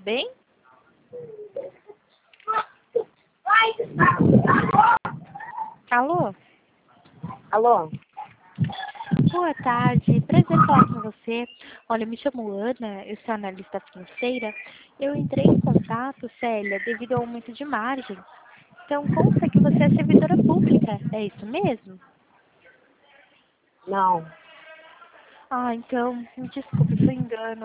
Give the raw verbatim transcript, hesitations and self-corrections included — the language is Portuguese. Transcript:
bem? Alô? Alô? Boa tarde, prazer falar com você. Olha, eu me chamo Ana, eu sou analista financeira. Eu entrei em contato, Célia, devido ao aumento de margem. Então, consta que você é servidora pública, é isso mesmo? Não. Ah, então, me desculpe, foi engano.